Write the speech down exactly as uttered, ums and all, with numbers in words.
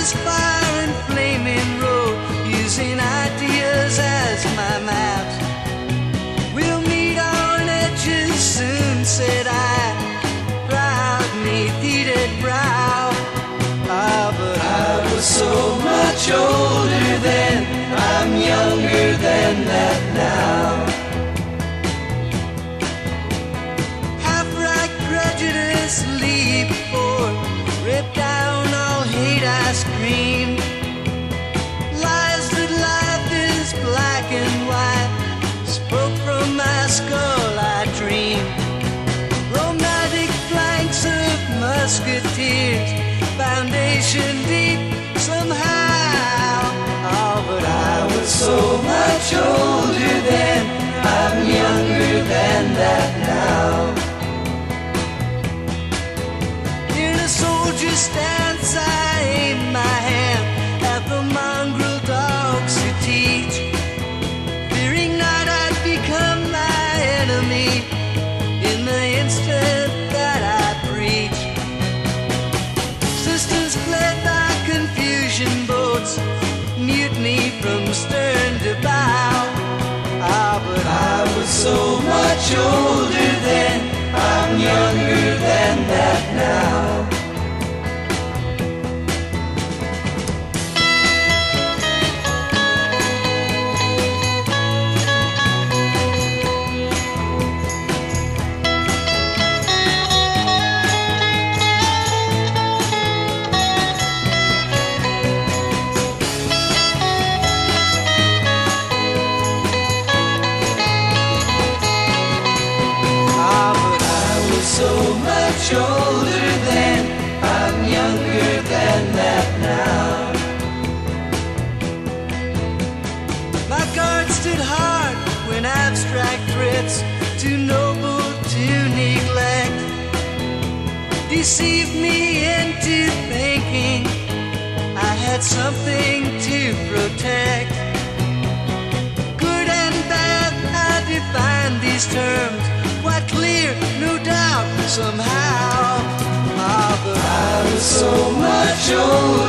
this fire and flaming road, using ideas as my maps. We'll meet on edges soon, said I, proud neath heated brow. Ah, but I was so much older then, I'm younger than that now. Half-right prejudice, leap forth, rip down all hate I scream. Lies that life is black and white, spoke from my skull I dream. Romantic flanks of musketeers, foundation deep somehow. Oh, but I was so much older then, I'm younger than that now. In a soldier's stance I aim my hand at the mongrel dogs who teach, fearing not I'd become my enemy in the instant that I preach. Systems fled by confusion boats, mutiny from stern to bow. Ah, but I was so much older then, I'm younger than that now. So much older then, I'm younger than that now. My guard stood hard when abstract threats, too noble to neglect, deceived me into thinking I had something to protect. Good and bad, I defined these terms, quite clear, no doubt, somehow. Ah, but I was so much older